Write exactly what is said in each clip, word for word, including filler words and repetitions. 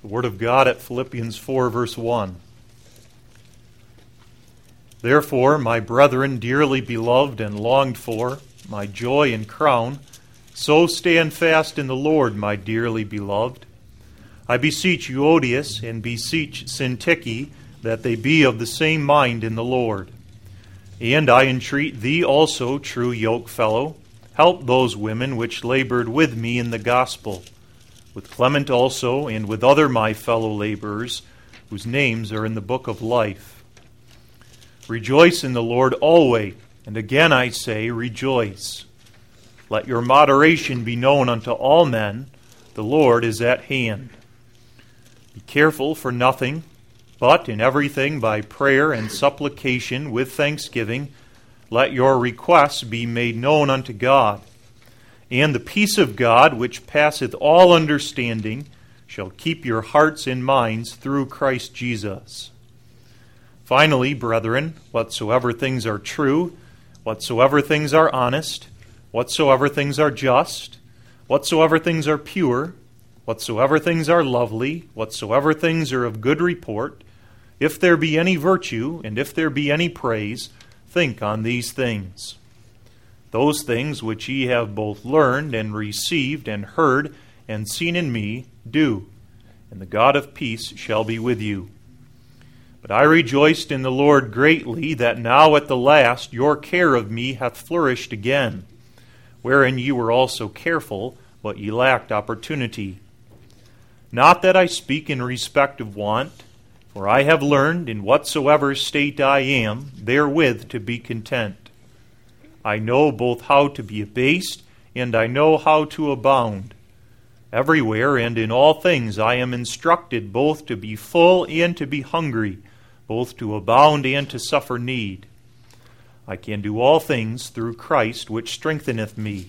The Word of God at Philippians four, verse one. Therefore, my brethren, dearly beloved and longed for, my joy and crown, so stand fast in the Lord, my dearly beloved. I beseech Euodias and beseech Syntyche that they be of the same mind in the Lord. And I entreat thee also, true yokefellow, help those women which labored with me in the gospel, with Clement also, and with other my fellow laborers, whose names are in the book of life. Rejoice in the Lord always, and again I say, rejoice. Let your moderation be known unto all men, the Lord is at hand. Be careful for nothing, but in everything by prayer and supplication with thanksgiving, let your requests be made known unto God. And the peace of God, which passeth all understanding, shall keep your hearts and minds through Christ Jesus. Finally, brethren, whatsoever things are true, whatsoever things are honest, whatsoever things are just, whatsoever things are pure, whatsoever things are lovely, whatsoever things are of good report, if there be any virtue, and if there be any praise, think on these things. Those things which ye have both learned and received and heard and seen in me, do, and the God of peace shall be with you. But I rejoiced in the Lord greatly that now at the last your care of me hath flourished again, wherein ye were also careful, but ye lacked opportunity. Not that I speak in respect of want, for I have learned in whatsoever state I am, therewith to be content. I know both how to be abased, and I know how to abound. Everywhere and in all things I am instructed both to be full and to be hungry, both to abound and to suffer need. I can do all things through Christ which strengtheneth me.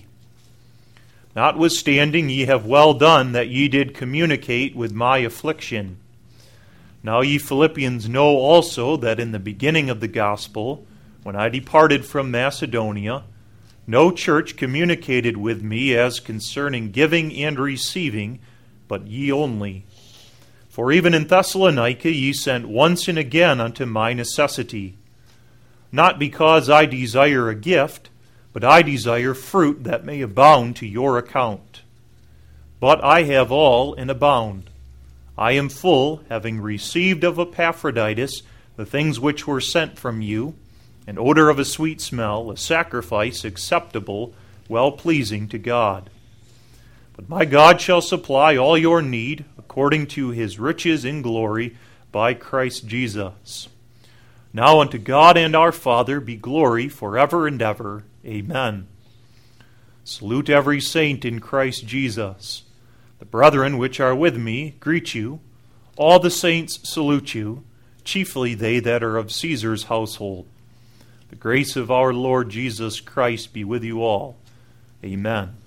Notwithstanding, ye have well done that ye did communicate with my affliction. Now ye Philippians know also that in the beginning of the gospel, when I departed from Macedonia, no church communicated with me as concerning giving and receiving, but ye only. For even in Thessalonica ye sent once and again unto my necessity. Not because I desire a gift, but I desire fruit that may abound to your account. But I have all and abound. I am full, having received of Epaphroditus the things which were sent from you, an odor of a sweet smell, a sacrifice acceptable, well-pleasing to God. But my God shall supply all your need, according to his riches in glory, by Christ Jesus. Now unto God and our Father be glory forever and ever. Amen. Salute every saint in Christ Jesus. The brethren which are with me greet you. All the saints salute you, chiefly they that are of Caesar's household. The grace of our Lord Jesus Christ be with you all. Amen.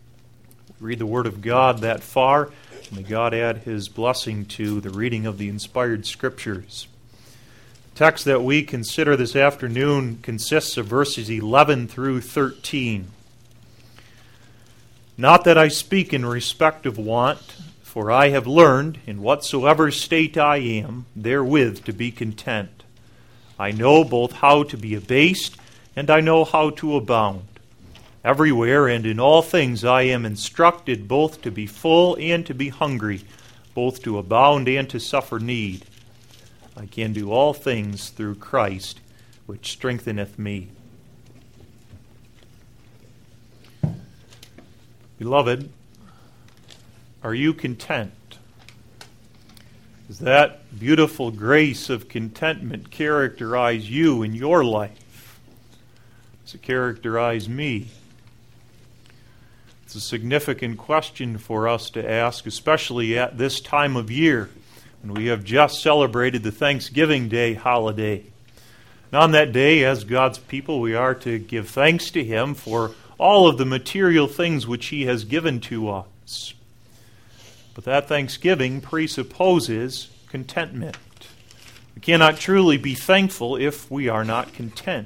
We read the Word of God that far. May God add his blessing to the reading of the inspired Scriptures. The text that we consider this afternoon consists of verses eleven through thirteen. Not that I speak in respect of want, for I have learned, in whatsoever state I am, therewith to be content. I know both how to be abased, and I know how to abound. Everywhere and in all things I am instructed both to be full and to be hungry, both to abound and to suffer need. I can do all things through Christ, which strengtheneth me. Beloved, are you content? Does that beautiful grace of contentment characterize you in your life? Does it characterize me? It's a significant question for us to ask, especially at this time of year when we have just celebrated the Thanksgiving Day holiday. And on that day, as God's people, we are to give thanks to Him for all of the material things which He has given to us. But that thanksgiving presupposes contentment. We cannot truly be thankful if we are not content.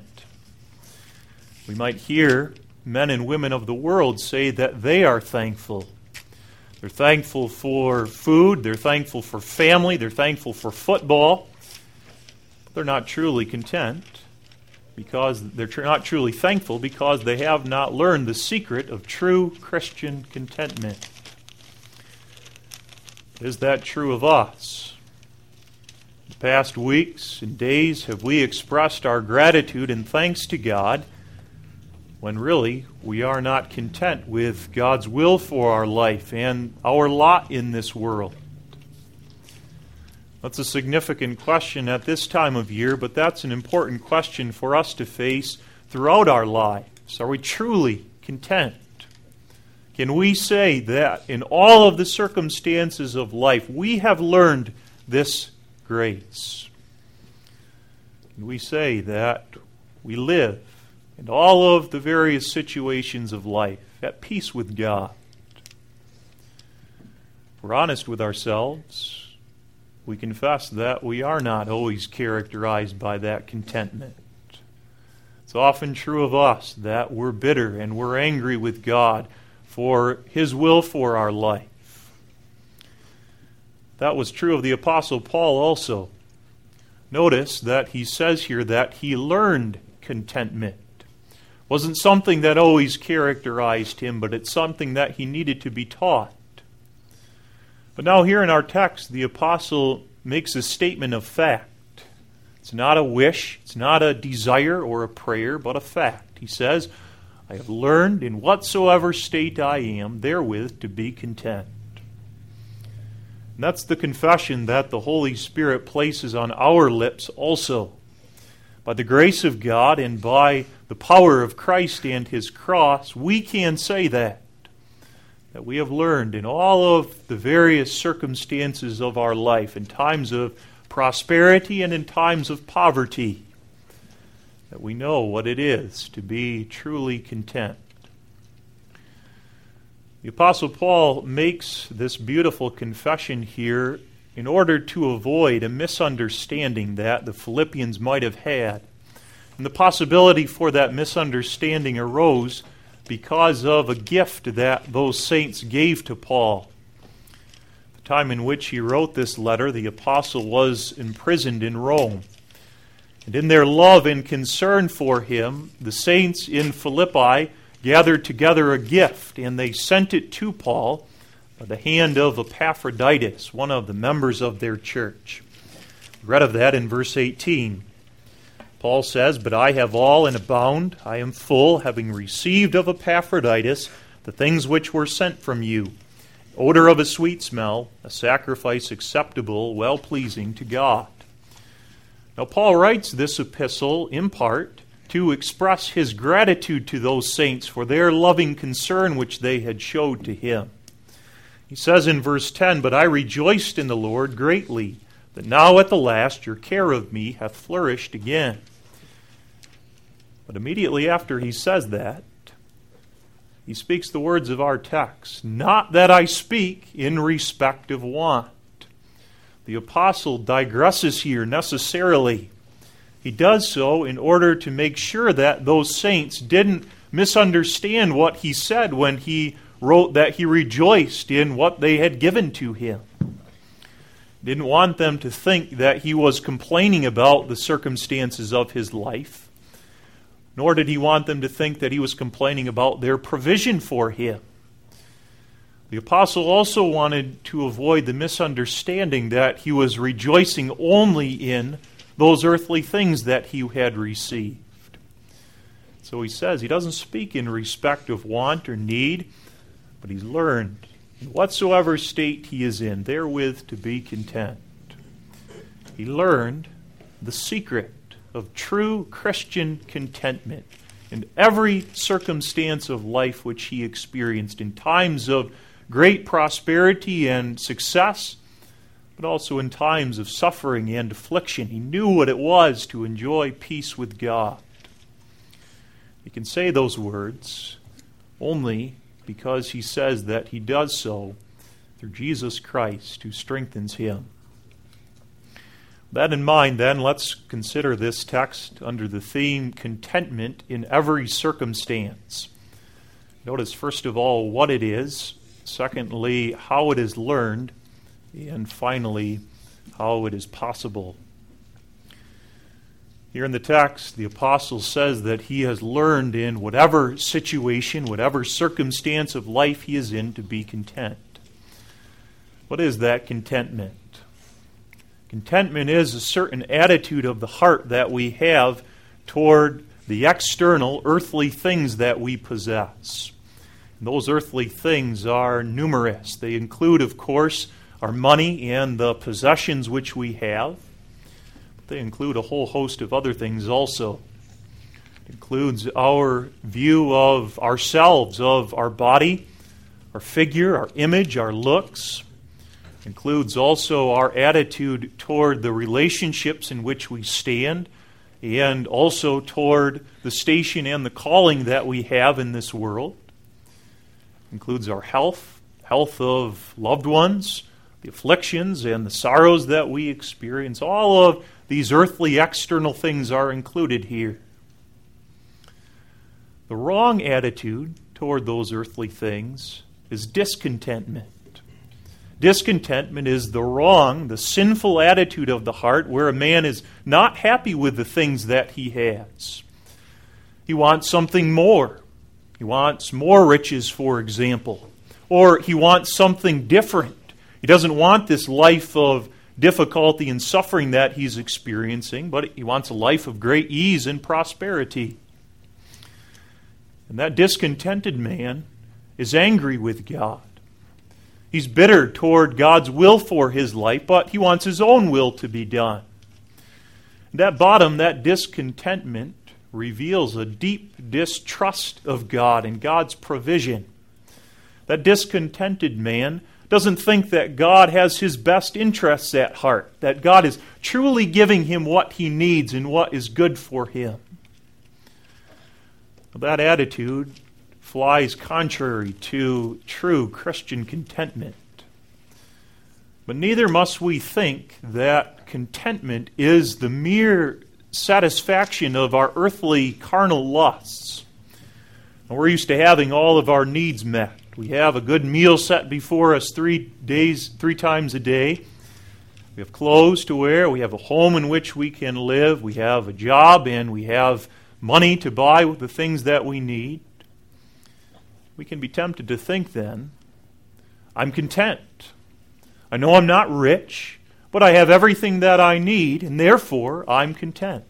We might hear men and women of the world say that they are thankful. They're thankful for food, they're thankful for family, they're thankful for football. But they're not truly content because they're tr- not truly thankful because they have not learned the secret of true Christian contentment. Is that true of us? The past weeks and days have we expressed our gratitude and thanks to God when really we are not content with God's will for our life and our lot in this world? That's a significant question at this time of year, but that's an important question for us to face throughout our lives. Are we truly content? Can we say that in all of the circumstances of life we have learned this grace? Can we say that we live in all of the various situations of life at peace with God? If we're honest with ourselves, we confess that we are not always characterized by that contentment. It's often true of us that we're bitter and we're angry with God for His will for our life. That was true of the Apostle Paul also. Notice that he says here that he learned contentment. Wasn't something that always characterized him, but it's something that he needed to be taught. But now here in our text, the apostle makes a statement of fact. It's not a wish, it's not a desire or a prayer, but a fact. He says, I have learned in whatsoever state I am, therewith to be content. And that's the confession that the Holy Spirit places on our lips also. By the grace of God and by the power of Christ and His cross, we can say that. That we have learned in all of the various circumstances of our life, in times of prosperity and in times of poverty, that we know what it is to be truly content. The Apostle Paul makes this beautiful confession here in order to avoid a misunderstanding that the Philippians might have had. And the possibility for that misunderstanding arose because of a gift that those saints gave to Paul. The time in which he wrote this letter, the apostle was imprisoned in Rome. And in their love and concern for him, the saints in Philippi gathered together a gift, and they sent it to Paul by the hand of Epaphroditus, one of the members of their church. We read of that in verse eighteen. Paul says, But I have all and abound, I am full, having received of Epaphroditus the things which were sent from you, odor of a sweet smell, a sacrifice acceptable, well-pleasing to God. Now Paul writes this epistle in part to express his gratitude to those saints for their loving concern which they had showed to him. He says in verse ten, But I rejoiced in the Lord greatly, that now at the last your care of me hath flourished again. But immediately after he says that, he speaks the words of our text, Not that I speak in respect of want. The apostle digresses here necessarily. He does so in order to make sure that those saints didn't misunderstand what he said when he wrote that he rejoiced in what they had given to him. Didn't want them to think that he was complaining about the circumstances of his life, nor did he want them to think that he was complaining about their provision for him. The apostle also wanted to avoid the misunderstanding that he was rejoicing only in those earthly things that he had received. So he says he doesn't speak in respect of want or need, but he's learned in whatsoever state he is in, therewith to be content. He learned the secret of true Christian contentment in every circumstance of life which he experienced, in times of great prosperity and success, but also in times of suffering and affliction. He knew what it was to enjoy peace with God. He can say those words only because he says that he does so through Jesus Christ, who strengthens him. With that in mind, then, let's consider this text under the theme contentment in every circumstance. Notice, first of all, what it is, Secondly, how it is learned. And finally, how it is possible. Here in the text, the apostle says that he has learned in whatever situation, whatever circumstance of life he is in, to be content. What is that contentment? Contentment is a certain attitude of the heart that we have toward the external, earthly things that we possess. And those earthly things are numerous. They include, of course, our money and the possessions which we have. They include a whole host of other things also. It includes our view of ourselves, of our body, our figure, our image, our looks. It includes also our attitude toward the relationships in which we stand, and also toward the station and the calling that we have in this world. It includes our health, health of loved ones, the afflictions and the sorrows that we experience. All of these earthly external things are included here. The wrong attitude toward those earthly things is discontentment. Discontentment is the wrong, the sinful attitude of the heart where a man is not happy with the things that he has. He wants something more. He wants more riches, for example. Or he wants something different. He doesn't want this life of difficulty and suffering that he's experiencing, but he wants a life of great ease and prosperity. And that discontented man is angry with God. He's bitter toward God's will for his life, but he wants his own will to be done. And at bottom, that discontentment reveals a deep distrust of God and God's provision. That discontented man doesn't think that God has his best interests at heart, that God is truly giving him what he needs and what is good for him. That attitude flies contrary to true Christian contentment. But neither must we think that contentment is the mere satisfaction of our earthly carnal lusts. We're used to having all of our needs met. We have a good meal set before us three days, three times a day. We have clothes to wear. We have a home in which we can live. We have a job, and we have money to buy the things that we need. We can be tempted to think then, I'm content. I know I'm not rich, but I have everything that I need, and therefore I'm content.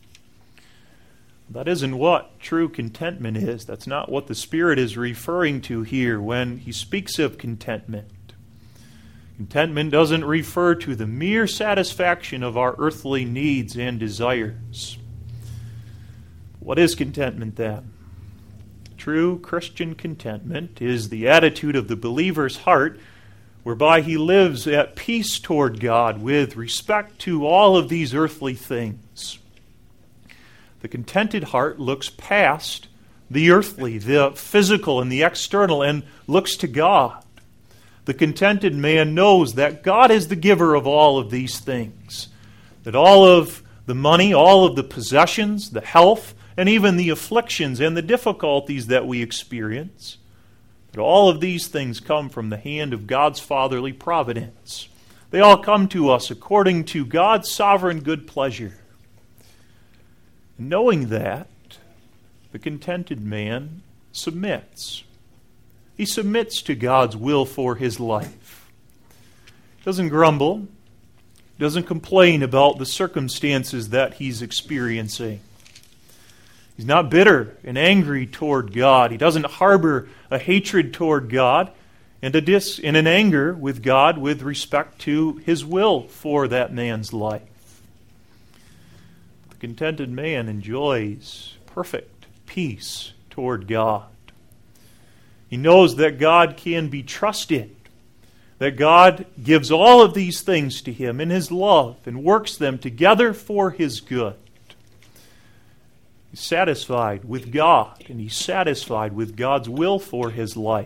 That isn't what true contentment is. That's not what the Spirit is referring to here when he speaks of contentment. Contentment doesn't refer to the mere satisfaction of our earthly needs and desires. What is contentment then? True Christian contentment is the attitude of the believer's heart whereby he lives at peace toward God with respect to all of these earthly things. The contented heart looks past the earthly, the physical, and the external, and looks to God. The contented man knows that God is the giver of all of these things, that all of the money, all of the possessions, the health, and even the afflictions and the difficulties that we experience, that all of these things come from the hand of God's fatherly providence. They all come to us according to God's sovereign good pleasure. Knowing that, the contented man submits. He submits to God's will for his life. He doesn't grumble. He doesn't complain about the circumstances that he's experiencing. He's not bitter and angry toward God. He doesn't harbor a hatred toward God and, a dis- and an anger with God with respect to his will for that man's life. The contented man enjoys perfect peace toward God. He knows that God can be trusted, that God gives all of these things to him in his love and works them together for his good. He's satisfied with God, and he's satisfied with God's will for his life.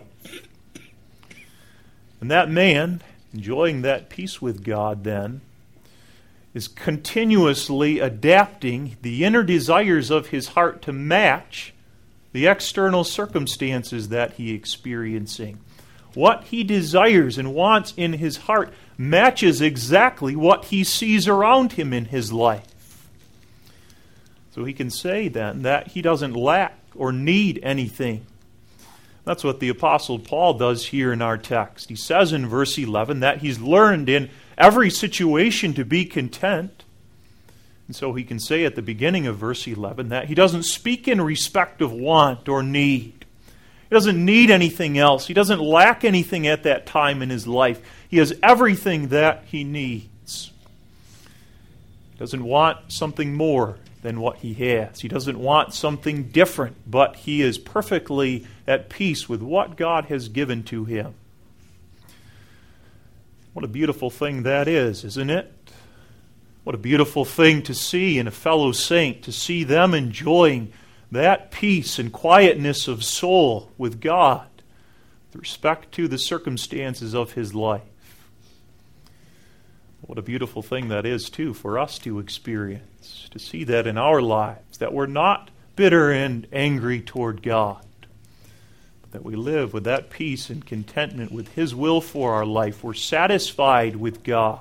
And that man, enjoying that peace with God then, is continuously adapting the inner desires of his heart to match the external circumstances that he is experiencing. what he desires and wants in his heart matches exactly what he sees around him in his life. So he can say then that he doesn't lack or need anything. That's what the Apostle Paul does here in our text. He says in verse eleven that he's learned in every situation to be content. And so he can say at the beginning of verse eleven that he doesn't speak in respect of want or need. He doesn't need anything else. He doesn't lack anything at that time in his life. He has everything that he needs. He doesn't want something more than what he has. He doesn't want something different, but he is perfectly at peace with what God has given to him. What a beautiful thing that is, isn't it? What a beautiful thing to see in a fellow saint, to see them enjoying that peace and quietness of soul with God with respect to the circumstances of his life. What a beautiful thing that is, too, for us to experience, to see that in our lives, that we're not bitter and angry toward God, but that we live with that peace and contentment with his will for our life. We're satisfied with God.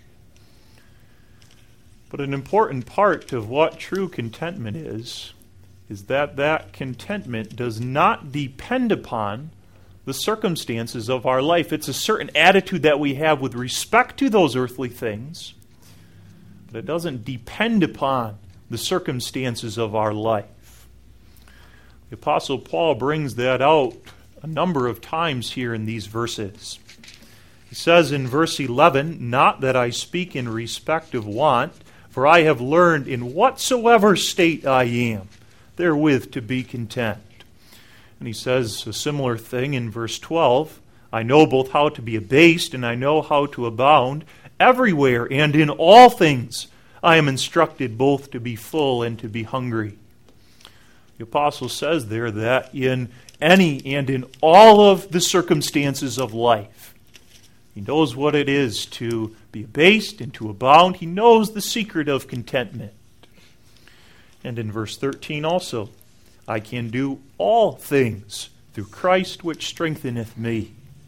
But an important part of what true contentment is, is that that contentment does not depend upon the circumstances of our life. It's a certain attitude that we have with respect to those earthly things, but it doesn't depend upon the circumstances of our life. The Apostle Paul brings that out a number of times here in these verses. He says in verse eleven, "Not that I speak in respect of want, for I have learned in whatsoever state I am, therewith to be content." And he says a similar thing in verse twelve, "I know both how to be abased, and I know how to abound. Everywhere and in all things I am instructed both to be full and to be hungry." The apostle says there that in any and in all of the circumstances of life, he knows what it is to be abased and to abound. He knows the secret of contentment. And in verse thirteen also, "I can do all things through Christ which strengtheneth me."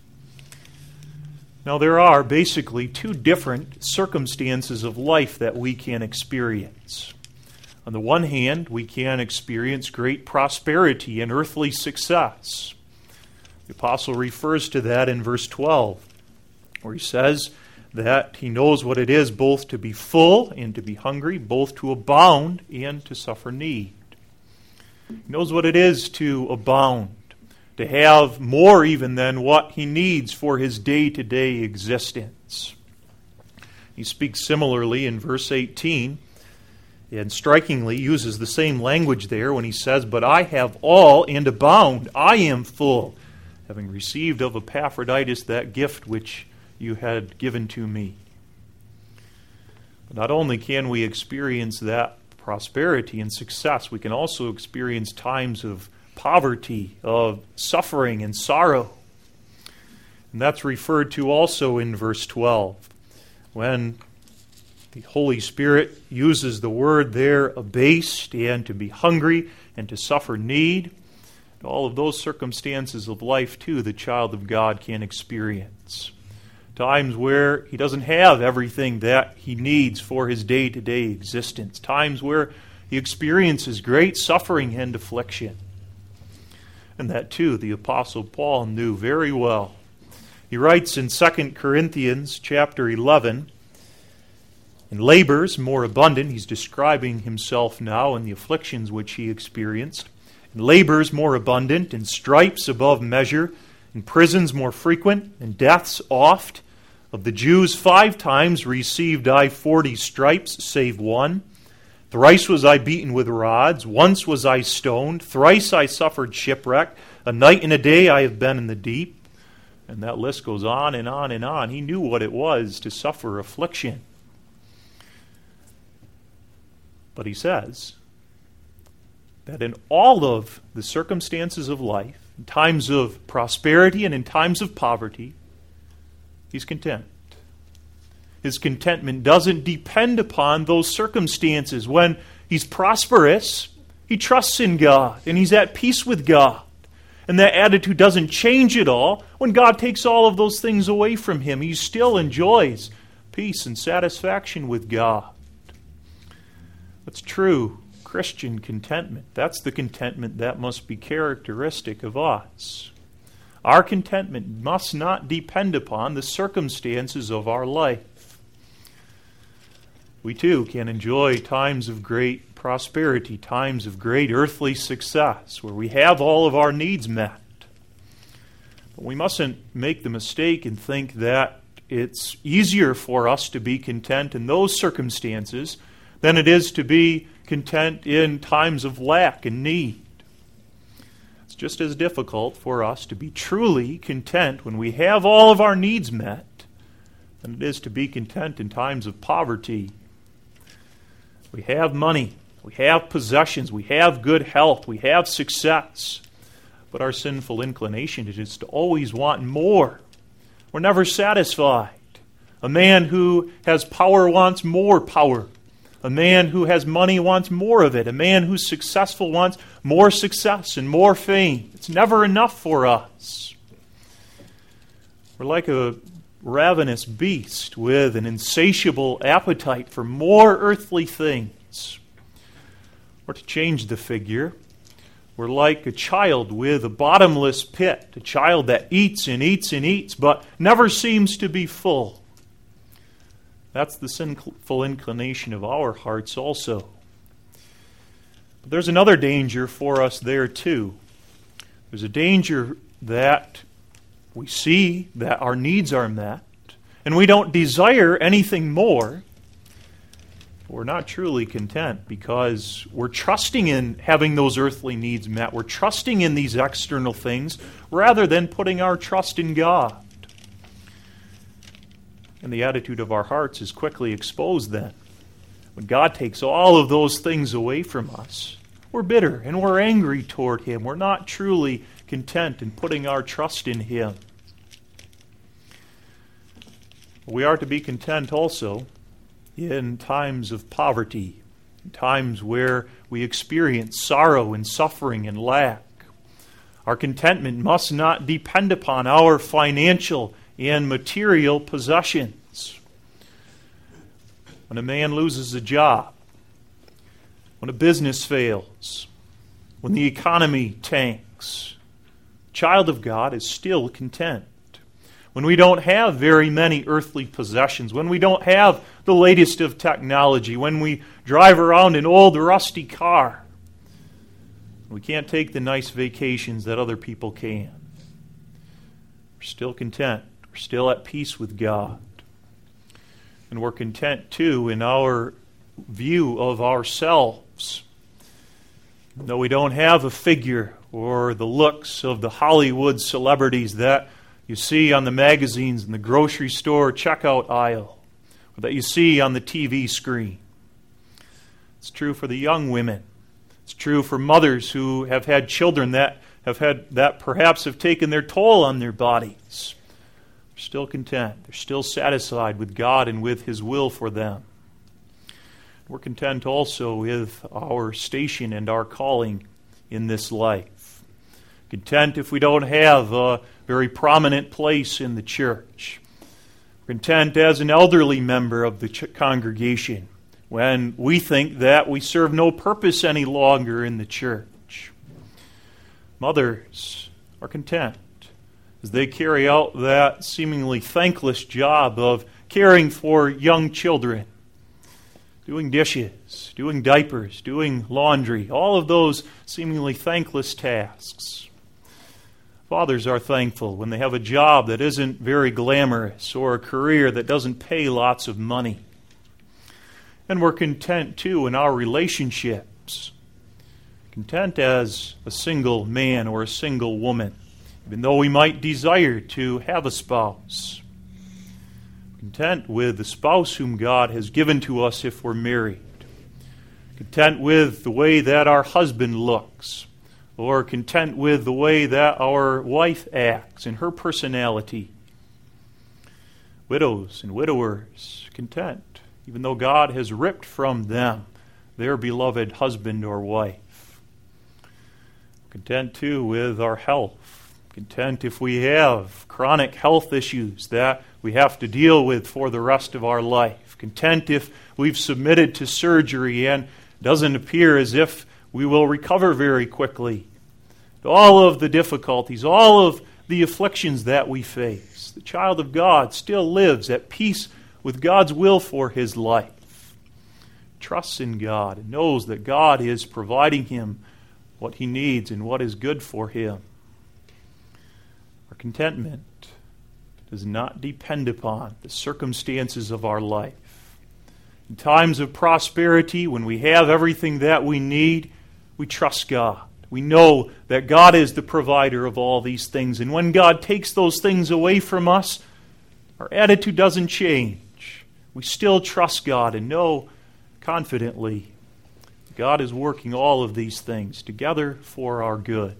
Now there are basically two different circumstances of life that we can experience. On the one hand, we can experience great prosperity and earthly success. The apostle refers to that in verse twelve, where he says that he knows what it is both to be full and to be hungry, both to abound and to suffer need. He knows what it is to abound, to have more even than what he needs for his day-to-day existence. He speaks similarly in verse eighteen, and strikingly uses the same language there when he says, "But I have all and abound. I am full, having received of Epaphroditus that gift which you had given to me." But not only can we experience that prosperity and success, we can also experience times of poverty, of suffering and sorrow. And that's referred to also in verse twelve, when the Holy Spirit uses the word there, abased, and to be hungry, and to suffer need. All of those circumstances of life, too, the child of God can experience. Times where he doesn't have everything that he needs for his day-to-day existence. Times where he experiences great suffering and affliction. And that, too, the Apostle Paul knew very well. He writes in Second Corinthians chapter eleven, "In labors more abundant," he's describing himself now in the afflictions which he experienced, "in labors more abundant, in stripes above measure, in prisons more frequent, in deaths oft. Of the Jews five times received I forty stripes, save one. Thrice was I beaten with rods, once was I stoned, thrice I suffered shipwreck, a night and a day I have been in the deep." And that list goes on and on and on. He knew what it was to suffer affliction. But he says that in all of the circumstances of life, in times of prosperity and in times of poverty, he's content. His contentment doesn't depend upon those circumstances. When he's prosperous, he trusts in God and he's at peace with God. And that attitude doesn't change at all when God takes all of those things away from him. He still enjoys peace and satisfaction with God. That's true Christian contentment. That's the contentment that must be characteristic of us. Our contentment must not depend upon the circumstances of our life. We too can enjoy times of great prosperity, times of great earthly success, where we have all of our needs met. But we mustn't make the mistake and think that it's easier for us to be content in those circumstances than it is to be content in times of lack and need. It's just as difficult for us to be truly content when we have all of our needs met than it is to be content in times of poverty. We have money, we have possessions, we have good health, we have success, but our sinful inclination is to always want more. We're never satisfied. A man who has power wants more power. A man who has money wants more of it. A man who's successful wants more success and more fame. It's never enough for us. We're like a ravenous beast with an insatiable appetite for more earthly things. Or to change the figure, we're like a child with a bottomless pit, a child that eats and eats and eats but never seems to be full. That's the sinful inclination of our hearts also. But there's another danger for us there too. There's a danger that we see that our needs are met, and we don't desire anything more. We're not truly content because we're trusting in having those earthly needs met. We're trusting in these external things rather than putting our trust in God. And the attitude of our hearts is quickly exposed then. When God takes all of those things away from us, we're bitter and we're angry toward Him. We're not truly content in putting our trust in Him. We are to be content also in times of poverty, in times where we experience sorrow and suffering and lack. Our contentment must not depend upon our financial and material possessions. When a man loses a job, when a business fails, when the economy tanks, the child of God is still content. When we don't have very many earthly possessions, when we don't have the latest of technology, when we drive around an old rusty car, we can't take the nice vacations that other people can. We're still content. We're still at peace with God. And we're content, too, in our view of ourselves. Though we don't have a figure or the looks of the Hollywood celebrities that you see on the magazines in the grocery store checkout aisle, or that you see on the T V screen. It's true for the young women. It's true for mothers who have had children that have had that perhaps have taken their toll on their bodies. They're still content. They're still satisfied with God and with His will for them. We're content also with our station and our calling in this life. Content if we don't have a very prominent place in the church. We're content as an elderly member of the ch- congregation when we think that we serve no purpose any longer in the church. Mothers are content as they carry out that seemingly thankless job of caring for young children, doing dishes, doing diapers, doing laundry, all of those seemingly thankless tasks. Fathers are thankful when they have a job that isn't very glamorous or a career that doesn't pay lots of money. And we're content, too, in our relationships. Content as a single man or a single woman, even though we might desire to have a spouse. Content with the spouse whom God has given to us if we're married. Content with the way that our husband looks, or content with the way that our wife acts and her personality. Widows and widowers, content, even though God has ripped from them their beloved husband or wife. Content, too, with our health. Content if we have chronic health issues that we have to deal with for the rest of our life. Content if we've submitted to surgery and it doesn't appear as if we will recover very quickly. All of the difficulties, all of the afflictions that we face, the child of God still lives at peace with God's will for his life. Trusts in God and knows that God is providing him what he needs and what is good for him. Our contentment does not depend upon the circumstances of our life. In times of prosperity, when we have everything that we need, we trust God. We know that God is the provider of all these things. And when God takes those things away from us, our attitude doesn't change. We still trust God and know confidently God is working all of these things together for our good.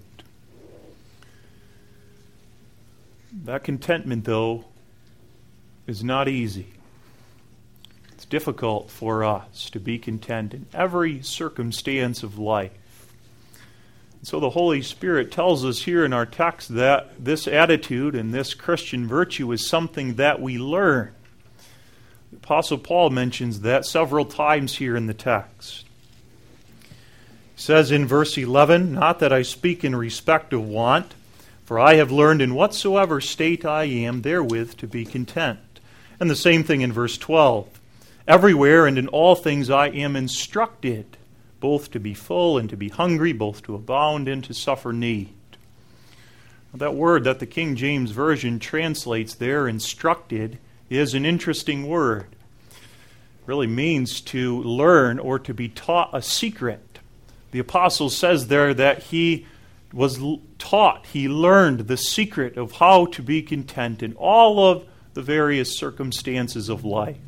That contentment, though, is not easy. It's difficult for us to be content in every circumstance of life. And so the Holy Spirit tells us here in our text that this attitude and this Christian virtue is something that we learn. The Apostle Paul mentions that several times here in the text. He says in verse eleven, "Not that I speak in respect of want, for I have learned in whatsoever state I am therewith to be content." And the same thing in verse twelve. "Everywhere and in all things I am instructed, both to be full and to be hungry, both to abound and to suffer need." That word that the King James Version translates there, instructed, is an interesting word. It really means to learn or to be taught a secret. The apostle says there that he was taught, he learned the secret of how to be content in all of the various circumstances of life.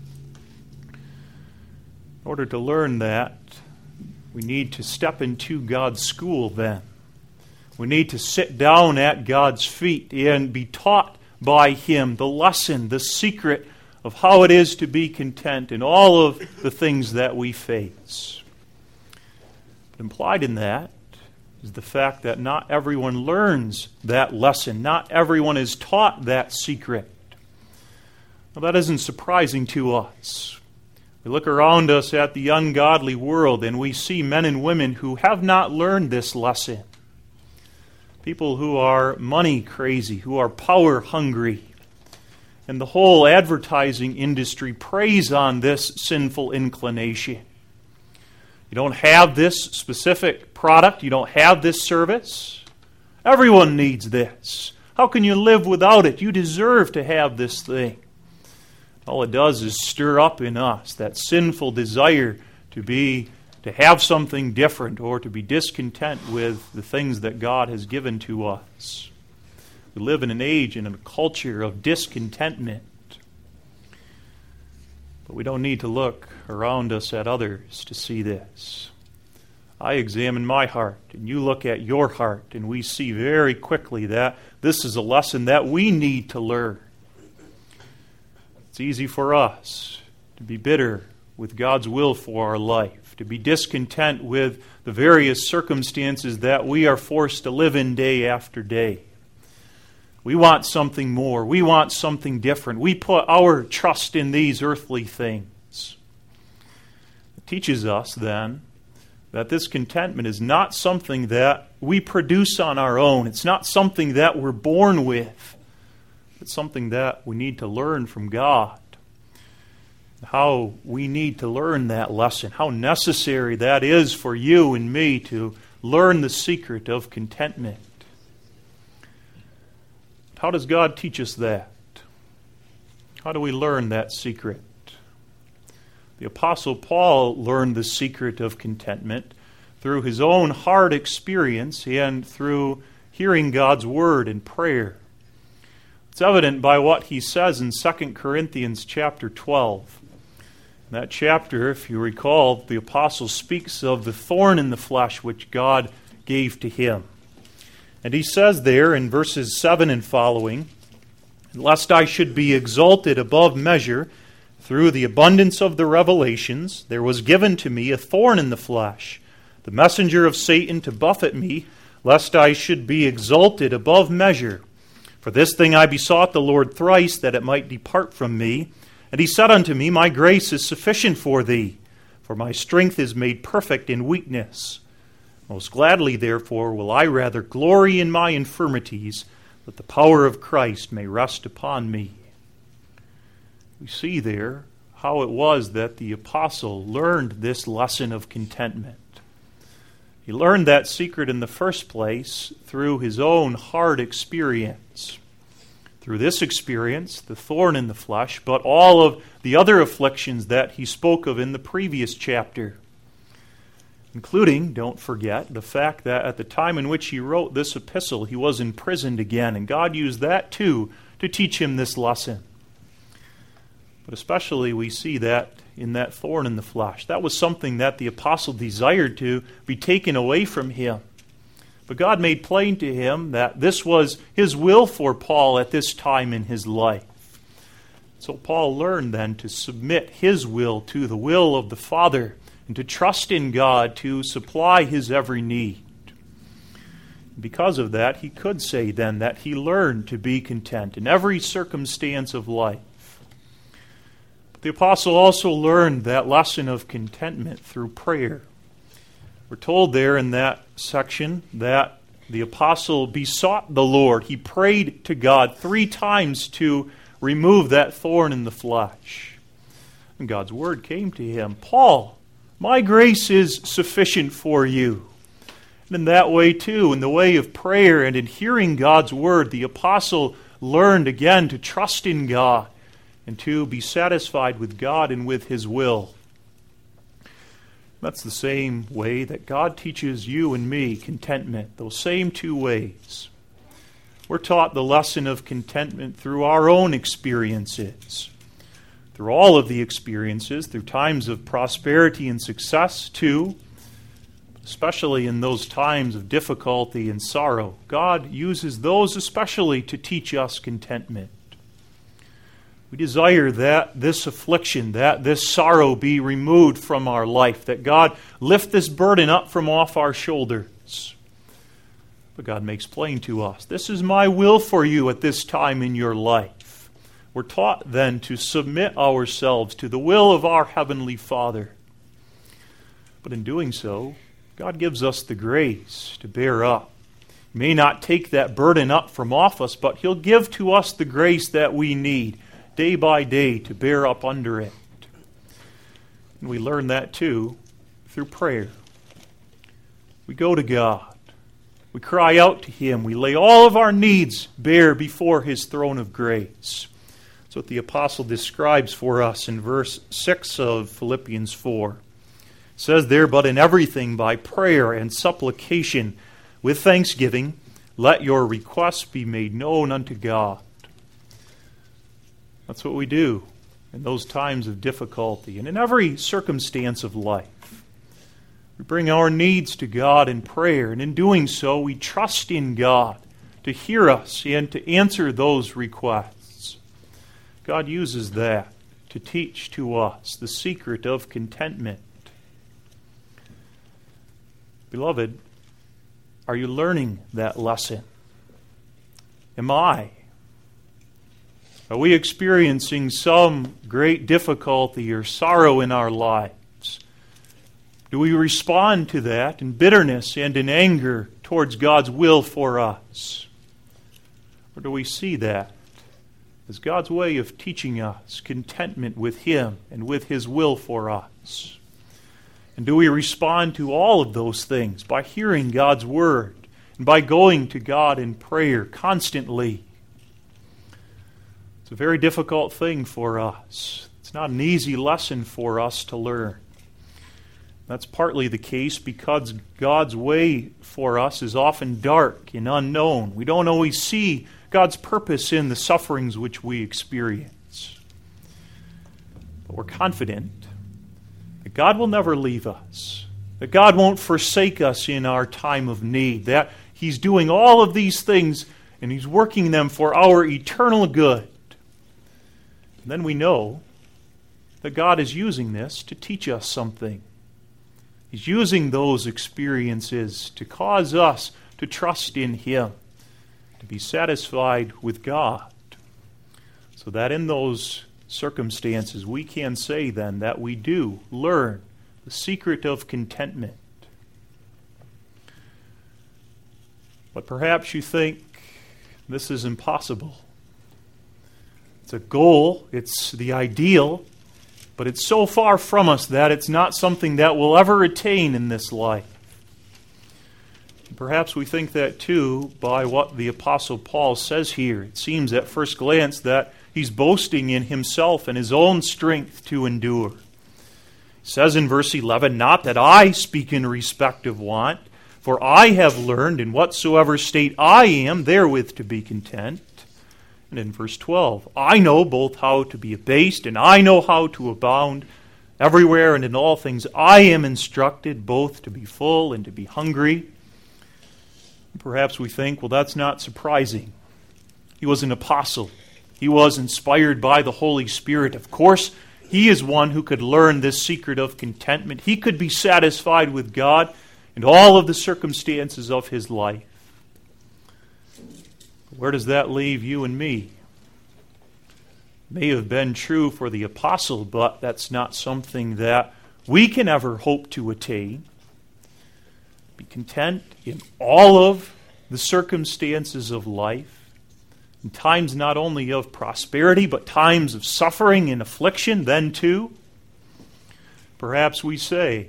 In order to learn that, we need to step into God's school then. We need to sit down at God's feet and be taught by Him the lesson, the secret of how it is to be content in all of the things that we face. But implied in that is the fact that not everyone learns that lesson. Not everyone is taught that secret. Now, that isn't surprising to us. We look around us at the ungodly world and we see men and women who have not learned this lesson. People who are money crazy, who are power hungry. And the whole advertising industry preys on this sinful inclination. You don't have this specific product, you don't have this service. Everyone needs this. How can you live without it? You deserve to have this thing. All it does is stir up in us that sinful desire to be, to have something different or to be discontent with the things that God has given to us. We live in an age and in a culture of discontentment. But we don't need to look around us at others to see this. I examine my heart, and you look at your heart, and we see very quickly that this is a lesson that we need to learn. It's easy for us to be bitter with God's will for our life, to be discontent with the various circumstances that we are forced to live in day after day. We want something more. We want something different. We put our trust in these earthly things. It teaches us, then, that this contentment is not something that we produce on our own. It's not something that we're born with. It's something that we need to learn from God. How we need to learn that lesson. How necessary that is for you and me to learn the secret of contentment. How does God teach us that? How do we learn that secret? The Apostle Paul learned the secret of contentment through his own hard experience and through hearing God's word and prayer. It's evident by what he says in Second Corinthians chapter twelve. In that chapter, if you recall, the apostle speaks of the thorn in the flesh which God gave to him. And he says there in verses seven and following, "Lest I should be exalted above measure through the abundance of the revelations, there was given to me a thorn in the flesh, the messenger of Satan to buffet me, lest I should be exalted above measure. For this thing I besought the Lord thrice, that it might depart from me. And he said unto me, My grace is sufficient for thee, for my strength is made perfect in weakness. Most gladly, therefore, will I rather glory in my infirmities, that the power of Christ may rest upon me. We see there how it was that the apostle learned this lesson of contentment. He learned that secret in the first place through his own hard experience. Through this experience, the thorn in the flesh, but all of the other afflictions that he spoke of in the previous chapter. Including, don't forget, the fact that at the time in which he wrote this epistle, he was imprisoned again, and God used that too to teach him this lesson. But especially we see that in that thorn in the flesh. That was something that the apostle desired to be taken away from him. But God made plain to him that this was his will for Paul at this time in his life. So Paul learned then to submit his will to the will of the Father and to trust in God to supply his every need. Because of that, he could say then that he learned to be content in every circumstance of life. But the apostle also learned that lesson of contentment through prayer. We're told there in that section that the apostle besought the Lord. He prayed to God three times to remove that thorn in the flesh. And God's word came to him, Paul, my grace is sufficient for you. And in that way too, in the way of prayer and in hearing God's word, the apostle learned again to trust in God and to be satisfied with God and with his will. That's the same way that God teaches you and me contentment, those same two ways. We're taught the lesson of contentment through our own experiences, through all of the experiences, through times of prosperity and success too, especially in those times of difficulty and sorrow. God uses those especially to teach us contentment. We desire that this affliction, that this sorrow be removed from our life, that God lift this burden up from off our shoulders. But God makes plain to us, this is my will for you at this time in your life. We're taught then to submit ourselves to the will of our Heavenly Father. But in doing so, God gives us the grace to bear up. He may not take that burden up from off us, but He'll give to us the grace that we need day by day to bear up under it. And we learn that too through prayer. We go to God. We cry out to Him. We lay all of our needs bare before His throne of grace. That's what the apostle describes for us in verse six of Philippians four. It says there, but in everything by prayer and supplication with thanksgiving, let your requests be made known unto God. That's what we do in those times of difficulty and in every circumstance of life. We bring our needs to God in prayer, and in doing so, we trust in God to hear us and to answer those requests. God uses that to teach to us the secret of contentment. Beloved, are you learning that lesson? Am I? Are we experiencing some great difficulty or sorrow in our lives? Do we respond to that in bitterness and in anger towards God's will for us? Or do we see that as God's way of teaching us contentment with Him and with His will for us? And do we respond to all of those things by hearing God's word and by going to God in prayer constantly? It's a very difficult thing for us. It's not an easy lesson for us to learn. That's partly the case because God's way for us is often dark and unknown. We don't always see God's purpose in the sufferings which we experience. But we're confident that God will never leave us, that God won't forsake us in our time of need, that He's doing all of these things and He's working them for our eternal good. And then we know that God is using this to teach us something. He's using those experiences to cause us to trust in Him, to be satisfied with God. So that in those circumstances we can say then that we do learn the secret of contentment. But perhaps you think this is impossible. It's a goal, it's the ideal, but it's so far from us that it's not something that we'll ever attain in this life. Perhaps we think that too by what the Apostle Paul says here. It seems at first glance that he's boasting in himself and his own strength to endure. He says in verse eleven, "Not that I speak in respect of want, for I have learned in whatsoever state I am therewith to be content." And in verse twelve, "I know both how to be abased, and I know how to abound. Everywhere and in all things I am instructed, both to be full and to be hungry." Perhaps we think, well, that's not surprising. He was an apostle. He was inspired by the Holy Spirit. Of course, he is one who could learn this secret of contentment. He could be satisfied with God in all of the circumstances of his life. Where does that leave you and me? May have been true for the apostle, but that's not something that we can ever hope to attain. Be content in all of the circumstances of life, in times not only of prosperity, but times of suffering and affliction then too. Perhaps we say,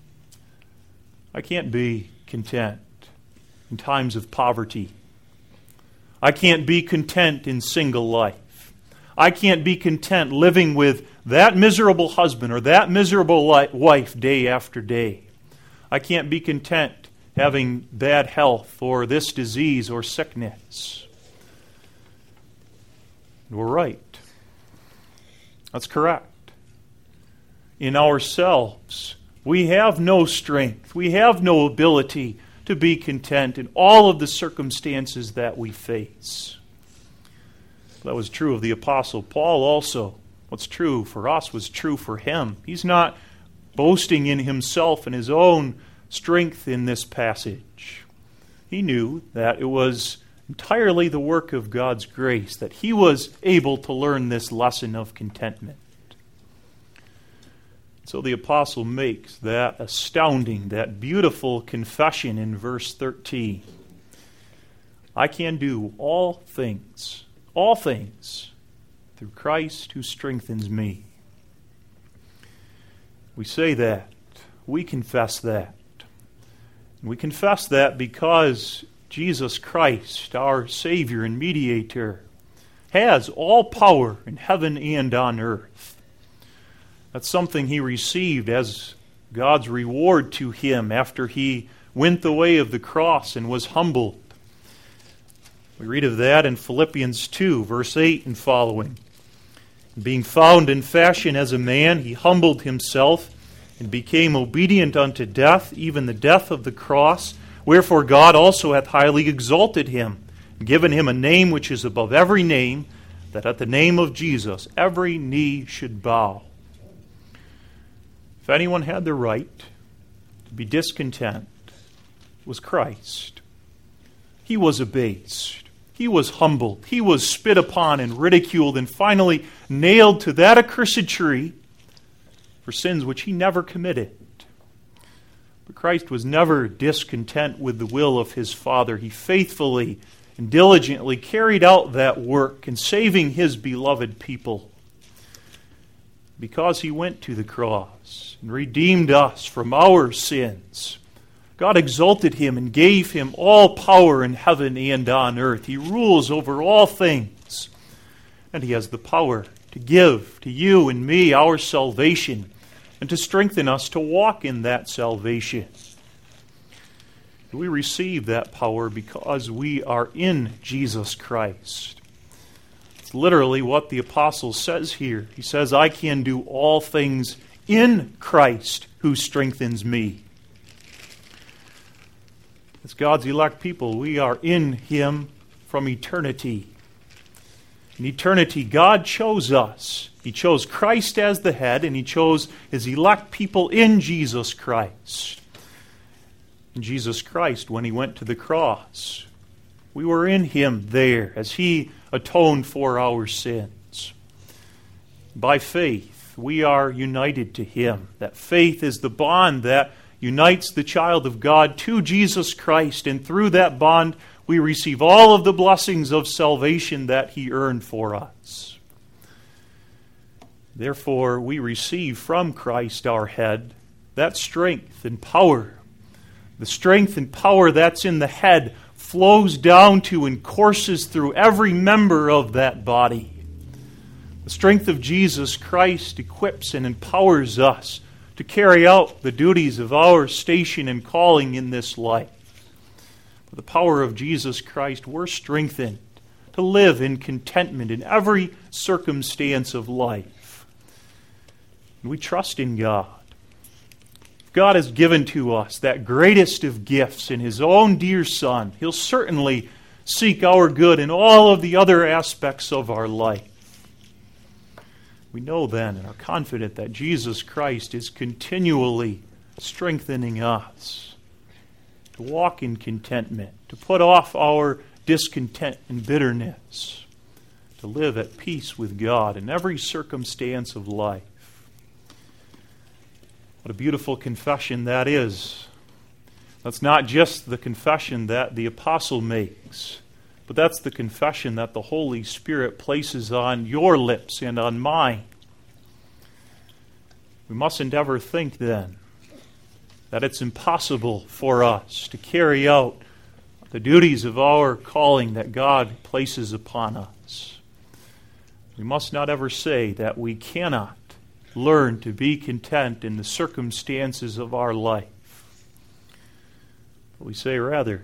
I can't be content in times of poverty. I can't be content in single life. I can't be content living with that miserable husband or that miserable wife day after day. I can't be content having bad health or this disease or sickness. We're right. That's correct. In ourselves, we have no strength. We have no ability to be content in all of the circumstances that we face. That was true of the Apostle Paul also. What's true for us was true for him. He's not boasting in himself and his own strength in this passage. He knew that it was entirely the work of God's grace that he was able to learn this lesson of contentment. So the apostle makes that astounding, that beautiful confession in verse thirteen. I can do all things, all things, through Christ who strengthens me. We say that. We confess that. We confess that because Jesus Christ, our Savior and Mediator, has all power in heaven and on earth. That's something he received as God's reward to him after he went the way of the cross and was humbled. We read of that in Philippians two, verse eight and following. Being found in fashion as a man, he humbled himself and became obedient unto death, even the death of the cross. Wherefore God also hath highly exalted him, and given him a name which is above every name, that at the name of Jesus every knee should bow. If anyone had the right to be discontent, it was Christ. He was abased. He was humbled. He was spit upon and ridiculed and finally nailed to that accursed tree for sins which he never committed. But Christ was never discontent with the will of his Father. He faithfully and diligently carried out that work in saving his beloved people. Because he went to the cross and redeemed us from our sins, God exalted him and gave him all power in heaven and on earth. He rules over all things, and he has the power to give to you and me our salvation and to strengthen us to walk in that salvation. We receive that power because we are in Jesus Christ. It's literally what the apostle says here. He says, I can do all things in Christ who strengthens me. As God's elect people, we are in him from eternity. In eternity, God chose us. He chose Christ as the head, and he chose his elect people in Jesus Christ. Jesus Christ, when he went to the cross, we were in him there as he atoned for our sins. By faith, we are united to him. That faith is the bond that unites the child of God to Jesus Christ, and through that bond we receive all of the blessings of salvation that he earned for us. Therefore, we receive from Christ our head that strength and power. The strength and power that's in the head flows down to and courses through every member of that body. The strength of Jesus Christ equips and empowers us to carry out the duties of our station and calling in this life. With the power of Jesus Christ, we're strengthened to live in contentment in every circumstance of life. And we trust in God. God has given to us that greatest of gifts in his own dear Son. He'll certainly seek our good in all of the other aspects of our life. We know then and are confident that Jesus Christ is continually strengthening us to walk in contentment, to put off our discontent and bitterness, to live at peace with God in every circumstance of life. What a beautiful confession that is. That's not just the confession that the apostle makes, but that's the confession that the Holy Spirit places on your lips and on mine. We mustn't ever think then that it's impossible for us to carry out the duties of our calling that God places upon us. We must not ever say that we cannot learn to be content in the circumstances of our life. But we say rather,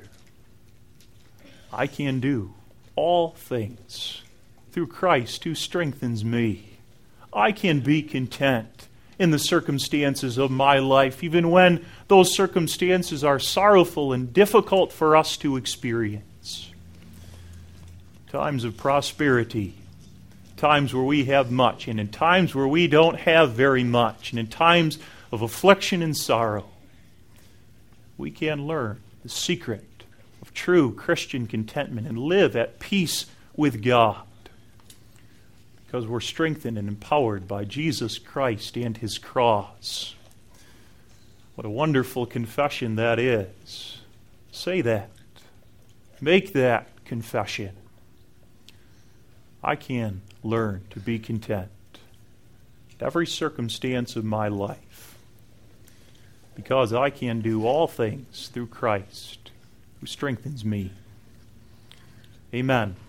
I can do all things through Christ who strengthens me. I can be content in the circumstances of my life, even when those circumstances are sorrowful and difficult for us to experience. Times of prosperity, times where we have much, and in times where we don't have very much, and in times of affliction and sorrow, we can learn the secret of true Christian contentment and live at peace with God because we're strengthened and empowered by Jesus Christ and his cross. What a wonderful confession that is. Say that. Make that confession. I can learn to be content in every circumstance of my life because I can do all things through Christ who strengthens me. Amen.